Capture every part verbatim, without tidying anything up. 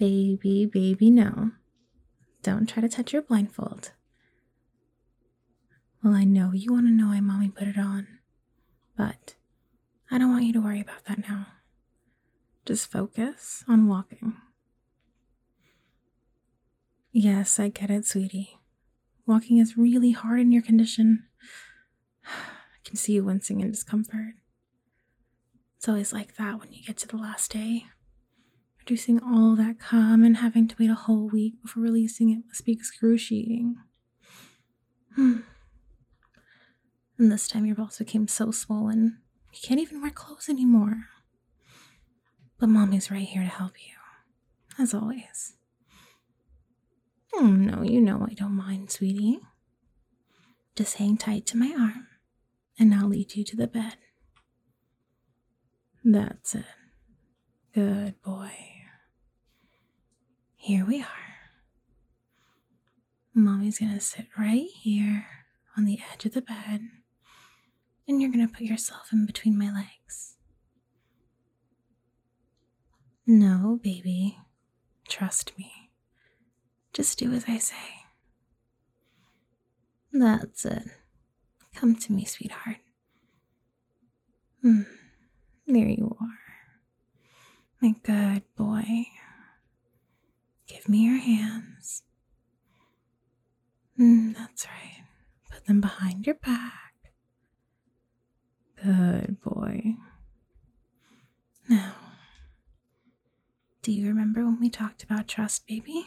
Baby, baby, no. Don't try to touch your blindfold. Well, I know you want to know why Mommy put it on, but I don't want you to worry about that now. Just focus on walking. Yes, I get it, sweetie. Walking is really hard in your condition. I can see you wincing in discomfort. It's always like that when you get to the last day. Producing all that cum and having to wait a whole week before releasing it must be excruciating. Hmm. And this time your balls became so swollen, you can't even wear clothes anymore. But Mommy's right here to help you, as always. Oh no, you know I don't mind, sweetie. Just hang tight to my arm, and I'll lead you to the bed. That's it. Good boy. Here we are. Mommy's gonna sit right here on the edge of the bed, and you're gonna put yourself in between my legs. No, baby. Trust me. Just do as I say. That's it. Come to me, sweetheart. Hmm. There you are. My good boy. Give me your hands. Mm, that's right. Put them behind your back. Good boy. Now, do you remember when we talked about trust, baby?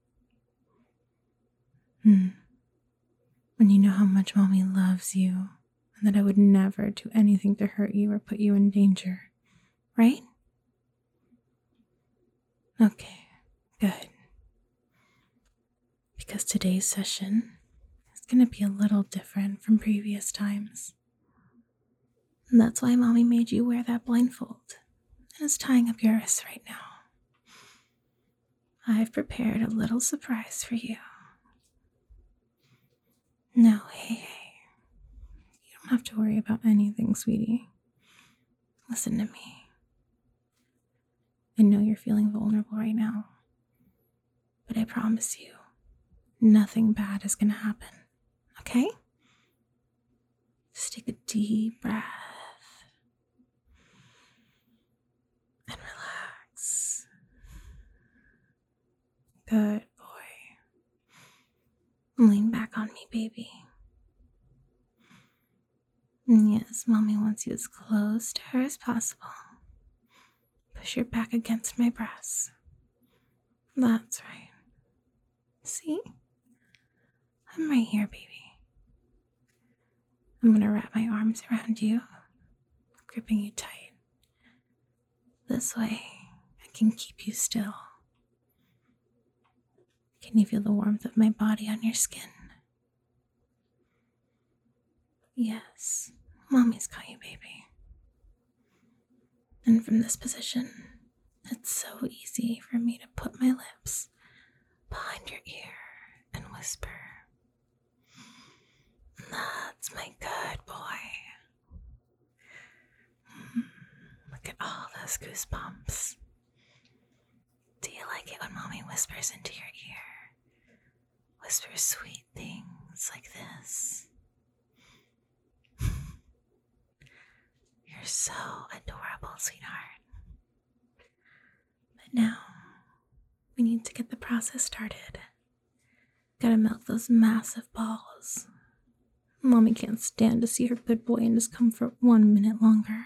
Hmm. When you know how much Mommy loves you and that I would never do anything to hurt you or put you in danger, right? Okay, good. Because today's session is going to be a little different from previous times. And that's why Mommy made you wear that blindfold and is tying up your wrists right now. I've prepared a little surprise for you. No, hey, hey. You don't have to worry about anything, sweetie. Listen to me. I know you're feeling vulnerable right now, but I promise you, nothing bad is going to happen, okay? Just take a deep breath and relax. Good boy. Lean back on me, baby. And yes, Mommy wants you as close to her as possible. Push your back against my breast. That's right. See? I'm right here, baby. I'm gonna wrap my arms around you, gripping you tight. This way, I can keep you still. Can you feel the warmth of my body on your skin? Yes, Mommy's got you, baby. And from this position, it's so easy for me to put my lips behind your ear and whisper. That's my good boy. Look at all those goosebumps. Do you like it when Mommy whispers into your ear? Whispers sweet things like this. You're so adorable, sweetheart. But now, we need to get the process started. Gotta milk those massive balls. Mommy can't stand to see her good boy in discomfort one minute longer.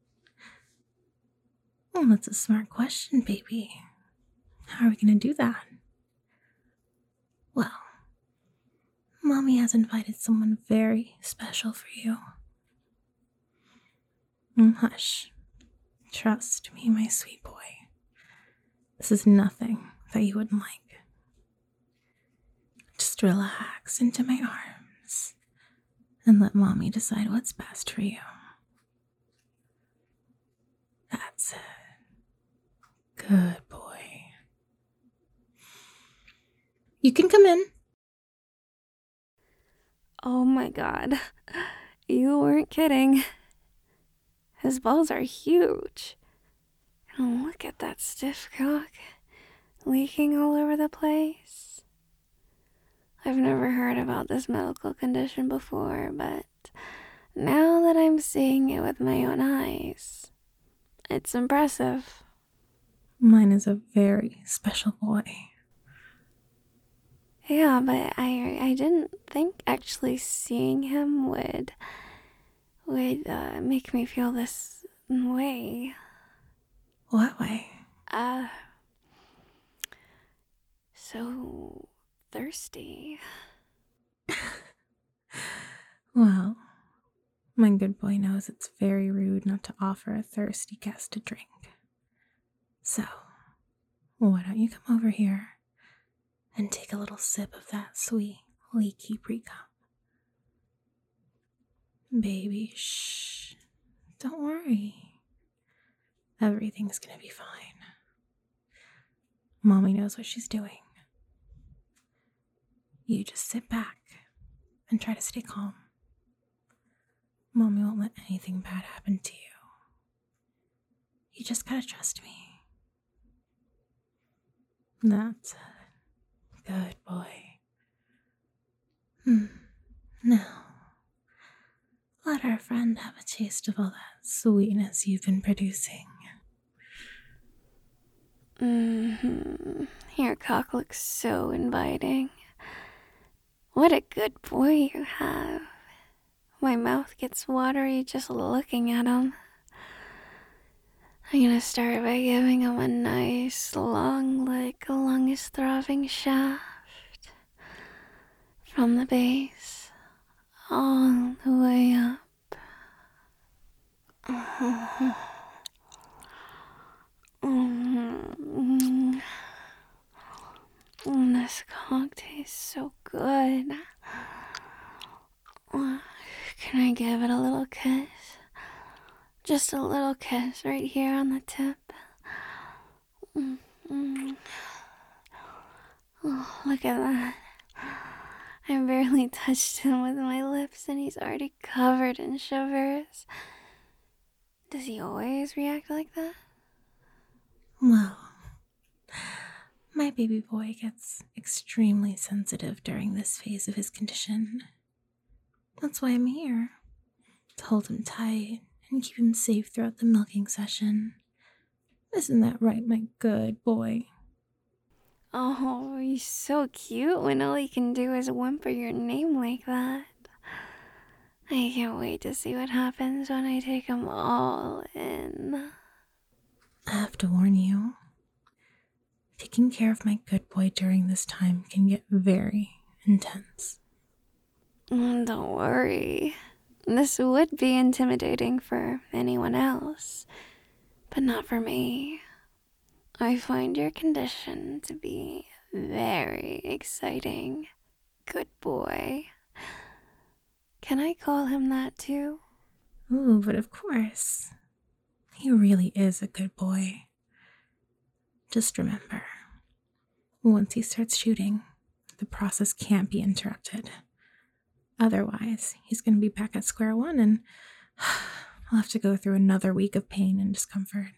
Well, that's a smart question, baby. How are we gonna do that? Well, Mommy has invited someone very special for you. Mm, hush. Trust me, my sweet boy. This is nothing that you wouldn't like. Just relax into my arms and let Mommy decide what's best for you. That's it. Good boy. You can come in. Oh my god. You weren't kidding. His balls are huge. And look at that stiff cock. leaking all over the place. I've never heard about this medical condition before, but now that I'm seeing it with my own eyes, it's impressive. Mine is a very special boy. Yeah, but I I didn't think actually seeing him would would uh, make me feel this way. What way? Uh, so thirsty. Well, my good boy knows it's very rude not to offer a thirsty guest a drink. So, why don't you come over here and take a little sip of that sweet, leaky pre-cum? Baby, shh. Don't worry. Everything's gonna be fine. Mommy knows what she's doing. You just sit back and try to stay calm. Mommy won't let anything bad happen to you. You just gotta trust me. That's it. Good boy. Hmm. Now, let our friend have a taste of all that sweetness you've been producing. Mm-hmm. Your cock looks so inviting. What a good boy you have. My mouth gets watery just looking at him. I'm gonna start by giving him a nice long lick along his throbbing shaft. From the base, all the way up. Mm-hmm. Mm-hmm. This cock tastes so good. Can I give it a little kiss? Just a little kiss right here on the tip. Mm-hmm. Oh, look at that. I barely touched him with my lips and he's already covered in shivers. Does he always react like that? Well, my baby boy gets extremely sensitive during this phase of his condition. That's why I'm here, to hold him tight and keep him safe throughout the milking session. Isn't that right, my good boy? Oh, he's so cute when all he can do is whimper your name like that. I can't wait to see what happens when I take him all in. I have to warn you, taking care of my good boy during this time can get very intense. Mm, Don't worry. This would be intimidating for anyone else, but not for me. I find your condition to be very exciting. Good boy. Can I call him that too? Ooh, but of course. He really is a good boy. Just remember, once he starts shooting, the process can't be interrupted. Otherwise, he's going to be back at square one and I'll have to go through another week of pain and discomfort.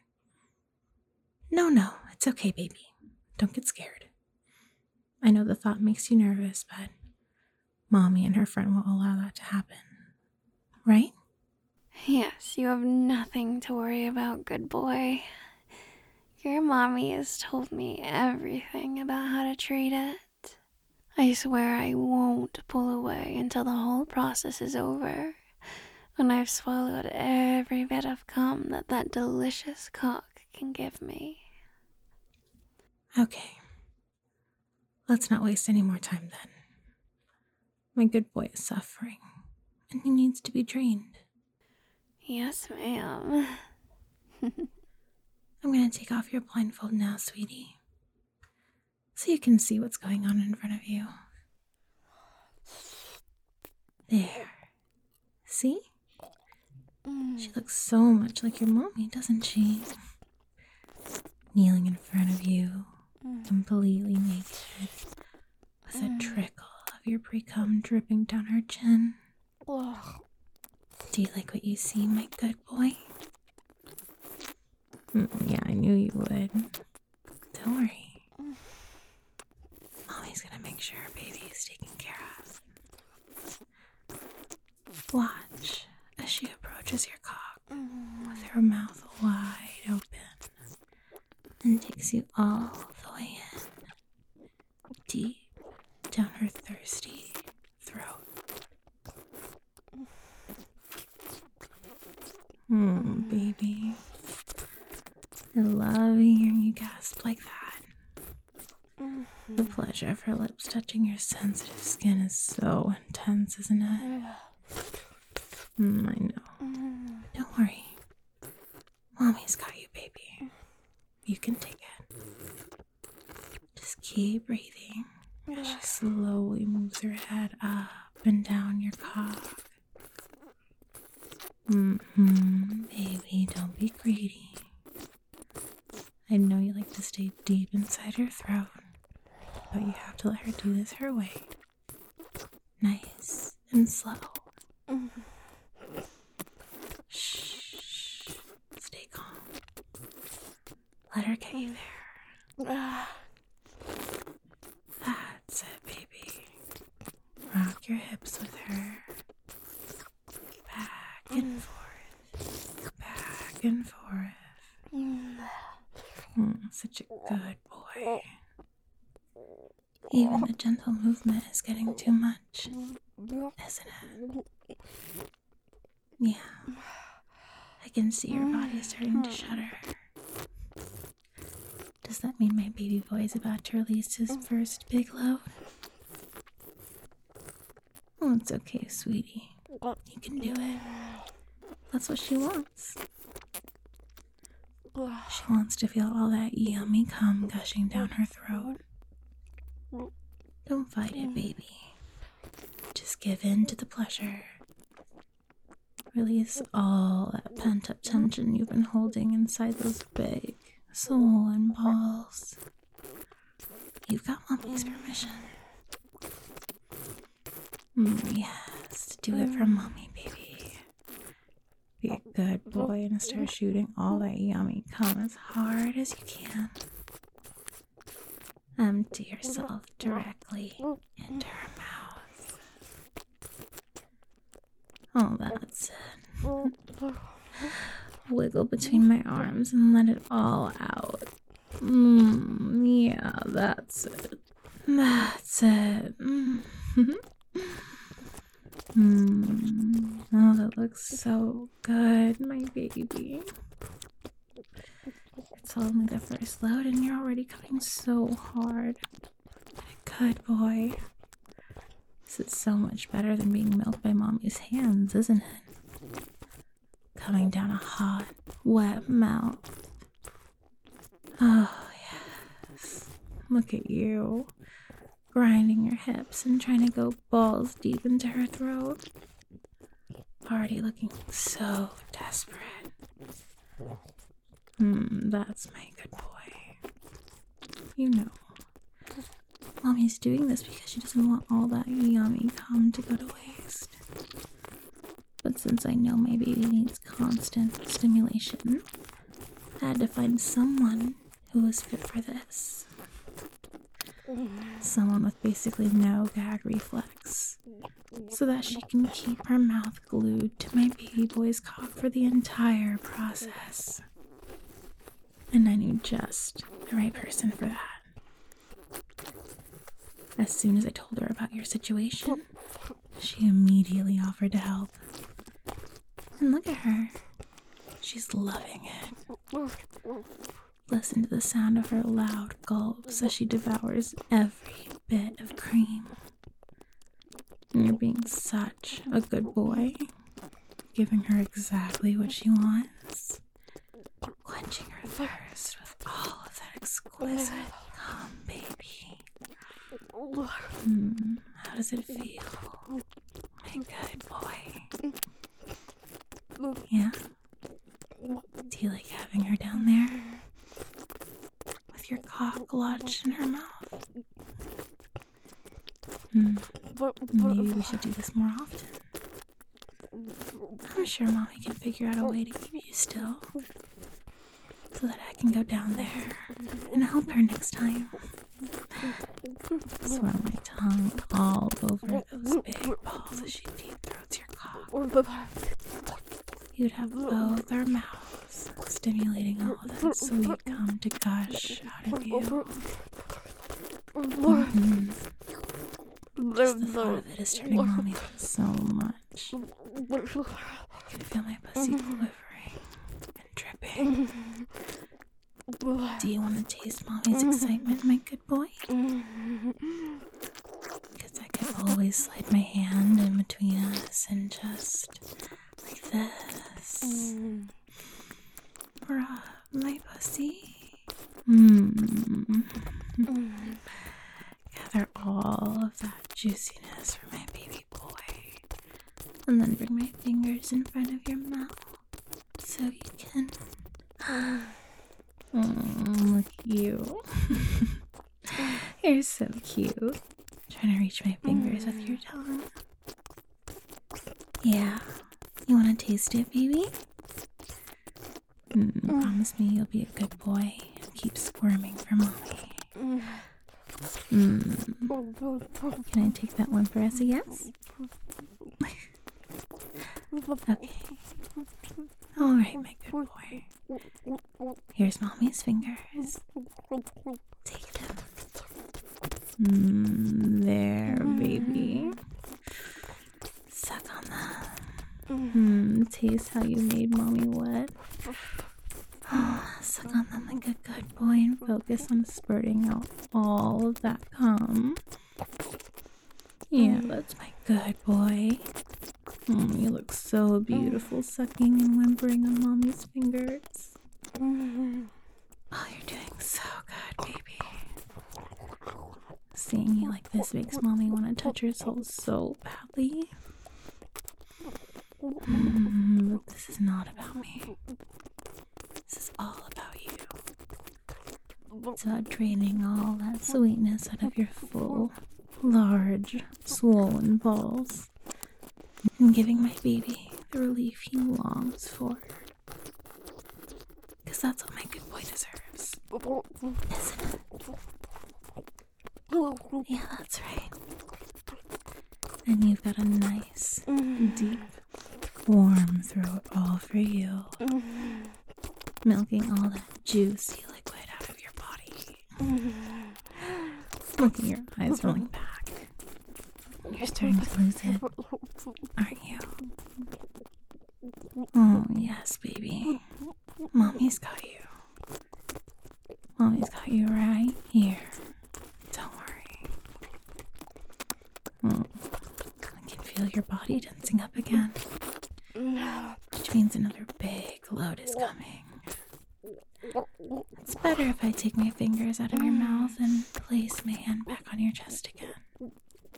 No, no, it's okay, baby. Don't get scared. I know the thought makes you nervous, but Mommy and her friend won't allow that to happen. Right? Yes, you have nothing to worry about, good boy. Your mommy has told me everything about how to treat it. I swear I won't pull away until the whole process is over, when I've swallowed every bit of cum that that delicious cock can give me. Okay. Let's not waste any more time then. My good boy is suffering, and he needs to be drained. Yes, ma'am. I'm going to take off your blindfold now, sweetie, so you can see what's going on in front of you. There. See? She looks so much like your mommy, doesn't she? Kneeling in front of you, completely naked, with a trickle of your pre-cum dripping down her chin. Do you like what you see, my good boy? Mm, yeah, I knew you would. Don't worry. and takes you all the way in, deep down her thirsty throat. Hmm, baby. I love hearing you gasp like that. The pleasure of her lips touching your sensitive skin is so intense, isn't it? Mm, I know. Don't worry. Mommy's got you, baby. You can take it. Just keep breathing as she slowly moves her head up and down your cock. Mm-hmm, baby, don't be greedy. I know you like to stay deep inside her throat, but you have to let her do this her way. Nice and slow. Shh. Stay calm. Let her get you there. That's it, baby. Rock your hips with her. Back and forth. Back and forth. Mm, such a good boy. Even the gentle movement is getting too much, isn't it? Yeah. I can see your body starting to shudder. Does that mean my baby boy is about to release his first big load? Oh, it's okay, sweetie. You can do it. That's what she wants. She wants to feel all that yummy cum gushing down her throat. Don't fight it, baby. Just give in to the pleasure. Release all that pent-up tension you've been holding inside those big, swollen balls. You've got Mommy's permission. Mm, yes, do it for Mommy, baby. Be a good boy and start shooting all that yummy cum as hard as you can. Empty yourself directly into her mouth. Oh, that's it. Wiggle between my arms and let it all out. Mmm, yeah, that's it. That's it. Mmm. Mmm. Oh, that looks so good, my baby. It's only the first load and you're already coming so hard. Good boy. This is so much better than being milked by Mommy's hands, isn't it? Coming down a hot, wet mouth. Oh, yes. Look at you. Grinding your hips and trying to go balls deep into her throat. Already looking so desperate. Hmm, that's my good boy. You know, Mommy's doing this because she doesn't want all that yummy cum to go to waste. But since I know my baby needs constant stimulation, I had to find someone who was fit for this. Someone with basically no gag reflex, so that she can keep her mouth glued to my baby boy's cock for the entire process. And I knew just the right person for that. As soon as I told her about your situation, she immediately offered to help. And look at her. She's loving it. Listen to the sound of her loud gulps as she devours every bit of cream. And you're being such a good boy, giving her exactly what she wants, quenching her thirst with all of that exquisite cum, baby. Hmm, how does it feel? My good boy. Yeah? Do you like having her down there? With your cock lodged in her mouth? Hmm. Maybe we should do this more often. I'm sure Mommy can figure out a way to keep you still, so that I can go down there and help her next time. Swirl my tongue all over those big balls as she deep throats your cock. You'd have both our mouths stimulating all of that sweet cum to gush out of you. Mm-hmm. Just the thought of it is turning mommy on so much. I can feel my pussy quivering and dripping. Do you want to taste mommy's excitement, my good boy? Because I could always slide my hand in between us and just like this. Rub my pussy. Mm. Gather all of that juiciness for my baby boy. And then bring my fingers in front of your mouth so you can... Oh, look at you. You're so cute. Trying to reach my fingers with your tongue. Yeah. You want to taste it, baby? Mm, promise me you'll be a good boy and keep squirming for mommy. Mm. Can I take that one for us a yes? Okay. Alright, my good boy. Here's mommy's fingers. Take them. Mm, there, baby. Suck on them. Mm, taste how you made mommy wet. Oh, suck on them like a good boy and focus on spurting out all of that cum. Yeah, that's my good boy. Mm, you look so beautiful sucking and whimpering on mommy's fingers. Oh, you're doing so good, baby. Seeing you like this makes mommy want to touch your soul so badly. Mm, but this is not about me. This is all about you. It's about draining all that sweetness out of your full, large, swollen balls and giving my baby the relief he longs for. Because that's what my good boy deserves. Isn't it? Yeah, that's right. And you've got a nice, deep, warm throat all for you. Milking all that juicy liquid out of your body. Look at your eyes rolling back. You're starting to lose it, aren't you? Oh, yes, baby. Mommy's got you. Mommy's got you right here. Don't worry. Oh, I can feel your body tensing up again. Which means another big load is coming. It's better if I take my fingers out of your mouth and place my hand back on your chest again.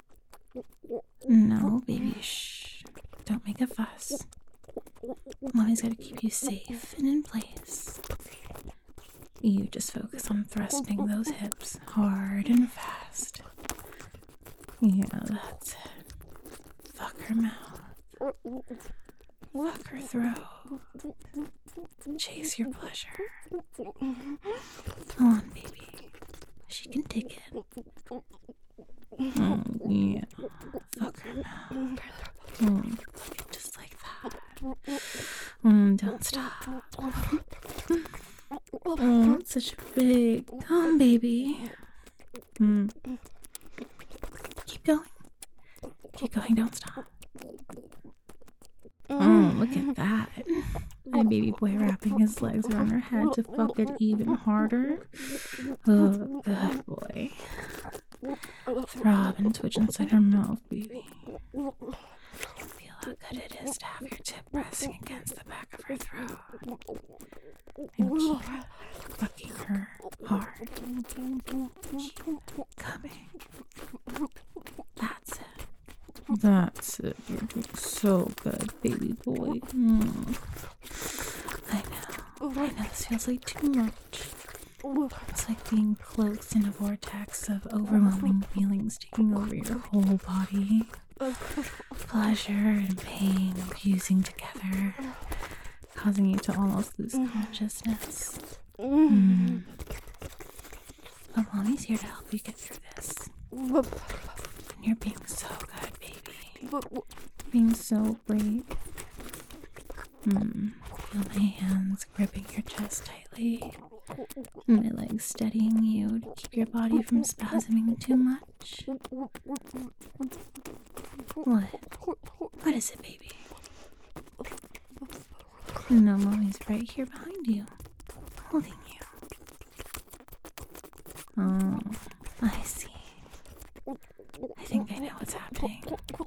No, baby, shh. Don't make a fuss. Mommy's gotta keep you safe and in place. You just focus on thrusting those hips hard and fast. Yeah, that's it. Fuck her mouth. Fuck her throat. Chase your pleasure. Come on, baby. She can take it. Oh, yeah. Fuck her mouth. Mm, just like that. Mm, don't stop. Oh, it's such a big come, baby. Mm. Keep going. Keep going, don't stop. Oh, look at that. My baby boy wrapping his legs around her head to fuck it even harder. Oh, good boy. Throb and twitch inside her mouth, baby. Feel how good it is to have your tip pressing against the back of her throat. And keep fucking her hard. Keep coming. That's it. That's it. You're doing so good, baby boy. Mm. I know. I know this feels like too much. It's like being cloaked in a vortex of overwhelming feelings taking over your whole body. Pleasure and pain fusing together, causing you to almost lose consciousness. Mm. But mommy's here to help you get through this. And you're being so good, baby. Being so brave. Mm. feel my hands gripping your chest tightly, and my legs steadying you to keep your body from spasming too much. What? What is it, baby? No, mommy's right here behind you, holding you. Oh, I see. I think I know what's happening.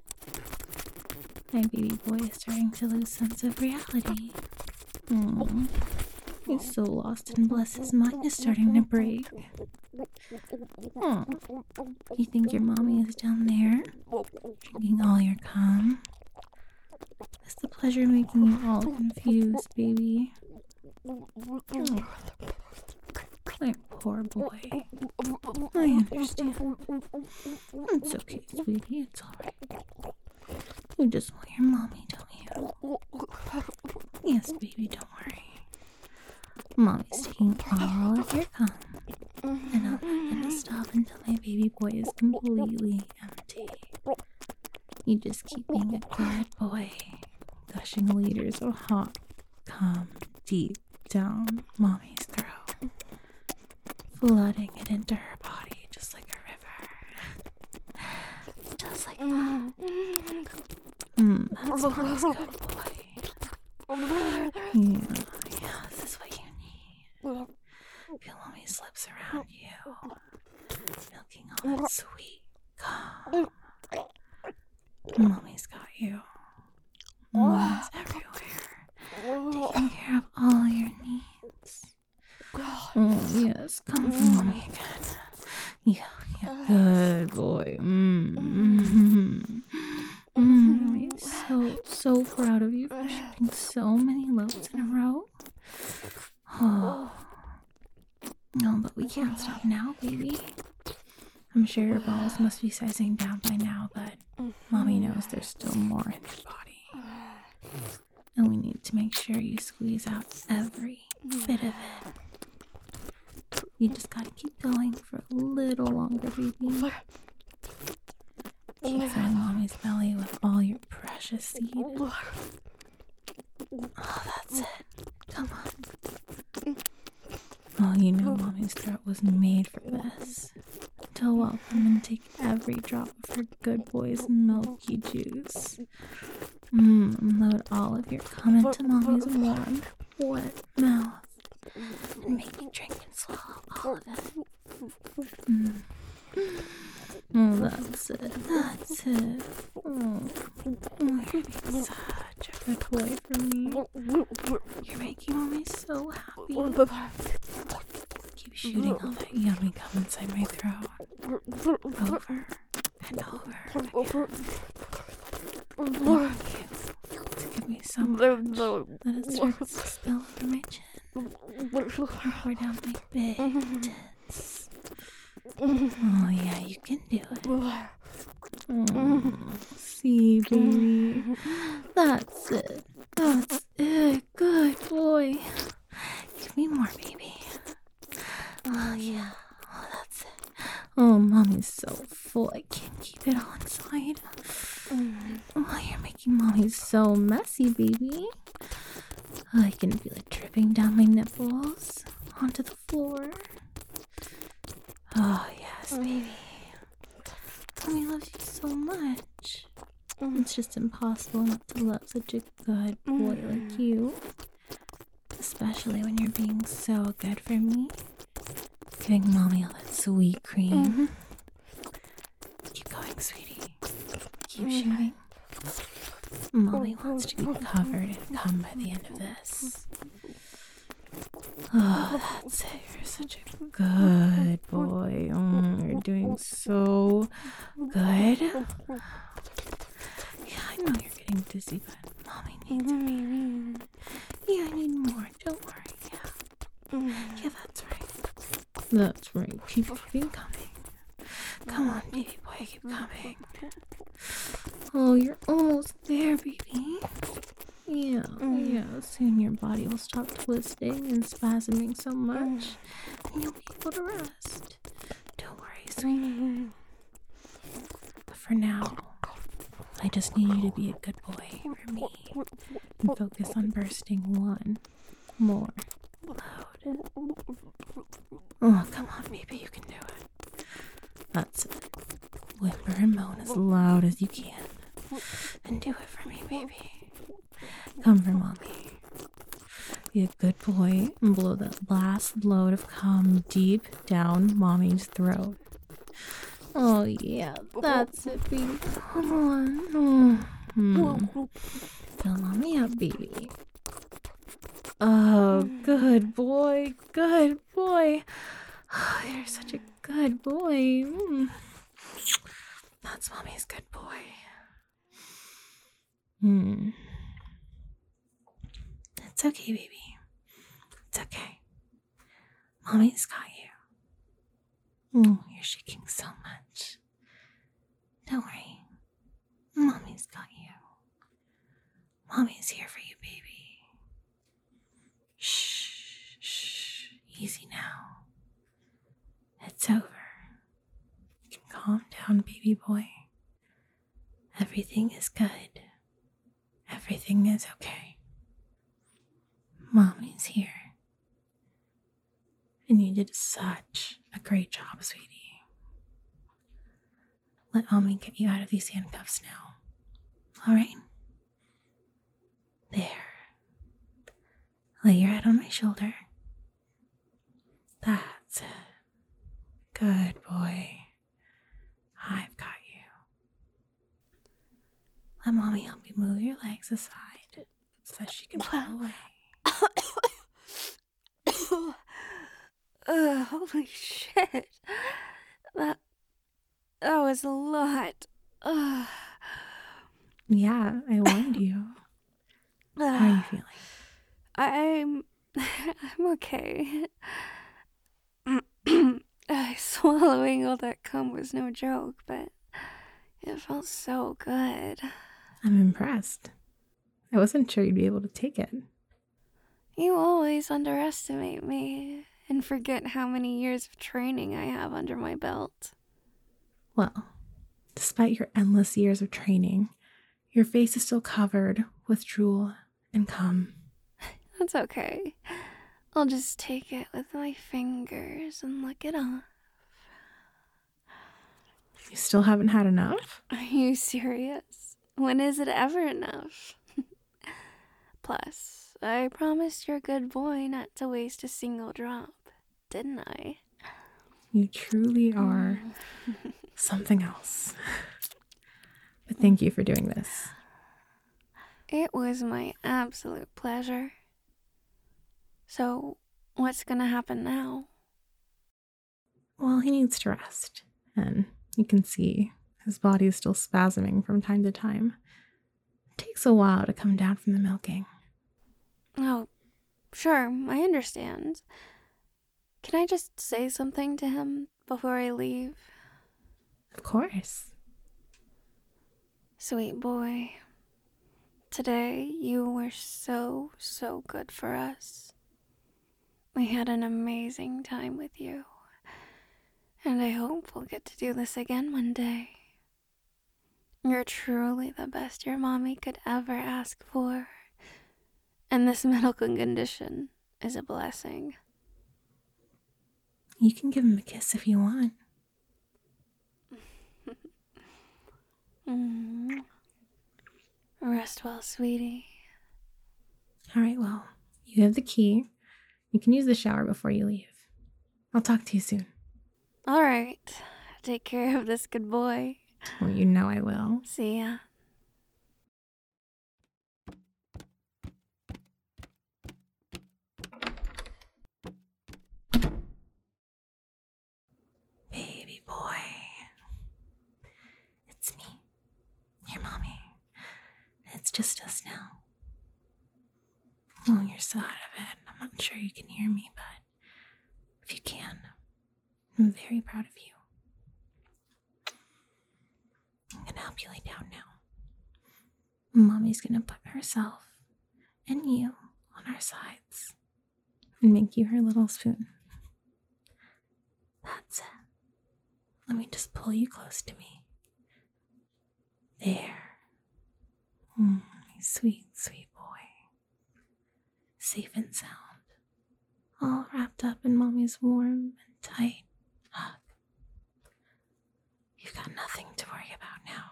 My baby boy is starting to lose sense of reality. Oh, he's so lost and blessed his mind is starting to break. Oh, you think your mommy is down there, drinking all your cum? Is the pleasure making you all confused, baby? Oh, my poor boy. I understand. It's okay, sweetie. It's alright. You just want your mommy, don't you? Yes, baby, don't worry. Mommy's taking all of your cum, and I'm not gonna stop until my baby boy is completely empty. You just keep being a good boy, gushing liters of hot cum deep down mommy's throat, flooding it into her body just like a river. Just like that. Mmm, that's mommy's good boy. Yeah, yeah, this is what you need. Feel mommy's lips around you, milking all that sweet cum. Mommy's got you. Mommy's everywhere, taking care of all your needs. Oh, yes, come for mommy again. Yeah, yeah, good boy. Mm, mm, mm. I'm so, so proud of you for shooting so many loads in a row. Oh, no, but we can't stop now, baby. I'm sure your balls must be sizing down by now, but mommy knows there's still more in your body. And we need to make sure you squeeze out every bit of it. You just gotta keep going for a little longer, baby. Keep filling mommy's belly with all your precious seed. Oh, that's it. Come on. Oh, you know mommy's throat was made for this. To welcome and take every drop of her good boy's milky juice. Mmm, load all of your cum into mommy's warm, wet mouth. And make me drink and swallow all of it. Mm. Oh, that's it. That's it. Oh, oh, you're being such a good boy for me. You're making mommy so happy. Keep shooting all that yummy cum inside my throat. Over and over again. Thank you to give me so much that it starts to spill over my chin. Or pour down my big tits. Oh yeah, you can do it. Oh, see, baby. That's it. That's it. Good boy. Give me more, baby. Oh yeah. Oh, that's it. Oh, mommy's so full. I can't keep it all inside. Oh, you're making mommy so messy, baby. Oh, I can feel it dripping down my nipples onto the floor. Oh, yes, baby. Mommy loves you so much. It's just impossible not to love such a good boy like you. Especially when you're being so good for me. Giving mommy all that sweet cream. Keep going, sweetie. Keep shooting. Mommy wants to be covered in cum by the end of this. Oh, that's it. You're such a good boy. Oh, you're doing so good. Yeah, I know you're getting dizzy, but mommy needs it, baby. Yeah, I need more. Don't worry. Yeah. Yeah, that's right. That's right. Keep keep coming. Come on, baby boy. Keep coming. Oh, you're almost there, baby. Yeah, yeah. Soon your body will stop twisting and spasming so much, and you'll be able to rest. Don't worry, sweetie. But for now, I just need you to be a good boy for me and focus on bursting one more load. Oh, come on, baby, you can do it. That's it. Whimper and moan as loud as you can. And do it for me, baby. Come for mommy. Be a good boy and blow that last load of cum deep down mommy's throat. Oh, yeah, that's it, baby. Come on. Mm. Fill mommy up, baby. Oh, good boy. Good boy. Oh, you're such a good boy. Mm. That's mommy's good boy. Hmm. It's okay, baby. It's okay. Mommy's got you. Oh, you're shaking so much. Don't worry. Mommy's got you. Mommy's here for you, baby. Shh, shh. Easy now. It's over. You can calm down, baby boy. Everything is good. Everything is okay. Mommy's here. And you did such a great job, sweetie. Let mommy get you out of these handcuffs now. All right? There. Lay your head on my shoulder. That's it. Good boy. I've got you. Let mommy help you move your legs aside so that she can pull away. Uh, holy shit. That, that was a lot. Uh, Yeah, I warned you. How are you feeling? I'm... I'm okay. uh, swallowing all that cum was no joke, but it felt so good. I'm impressed. I wasn't sure you'd be able to take it. You always underestimate me and forget how many years of training I have under my belt. Well, despite your endless years of training, your face is still covered with drool and cum. That's okay. I'll just take it with my fingers and lick it off. You still haven't had enough? Are you serious? When is it ever enough? Plus, I promised your good boy not to waste a single drop, didn't I? You truly are something else. But thank you for doing this. It was my absolute pleasure. So, what's gonna happen now? Well, he needs to rest, and you can see his body is still spasming from time to time. It takes a while to come down from the milking. Oh, sure, I understand. Can I just say something to him before I leave? Of course. Sweet boy, today you were so, so good for us. We had an amazing time with you, and I hope we'll get to do this again one day. You're truly the best your mommy could ever ask for, and this medical condition is a blessing. You can give him a kiss if you want. Mm. Rest well, sweetie. All right, well, you have the key. You can use the shower before you leave. I'll talk to you soon. All right. Take care of this good boy. Well, you know I will. See ya. Baby boy. It's me, your mommy. It's just us now. Oh, you're so out of it. I'm not sure you can hear me, but if you can, I'm very proud of you. I'm gonna help you lay down now. Mommy's gonna put herself and you on our sides and make you her little spoon. That's it. Let me just pull you close to me. There. Mm, my sweet, sweet boy. Safe and sound. All wrapped up in Mommy's warm and tight hug. You've got nothing to worry about now.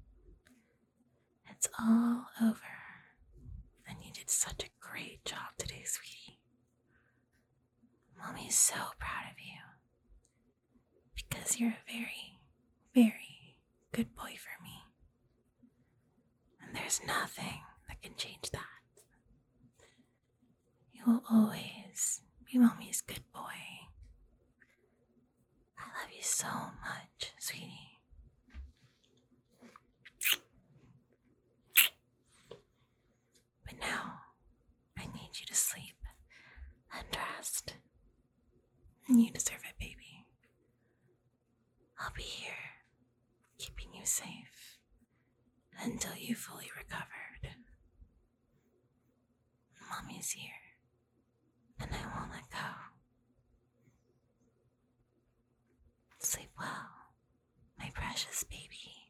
It's all over. And you did such a great job today, sweetie. Mommy's so proud of you. Because you're a very, very good boy for me. And there's nothing that can change that. You will always be Mommy's good boy. I love you so much, sweetie. But now, I need you to sleep and rest. And you deserve it, baby. I'll be here, keeping you safe until you fully recovered. Mommy's here, and I won't let go. Sleep well, my precious baby.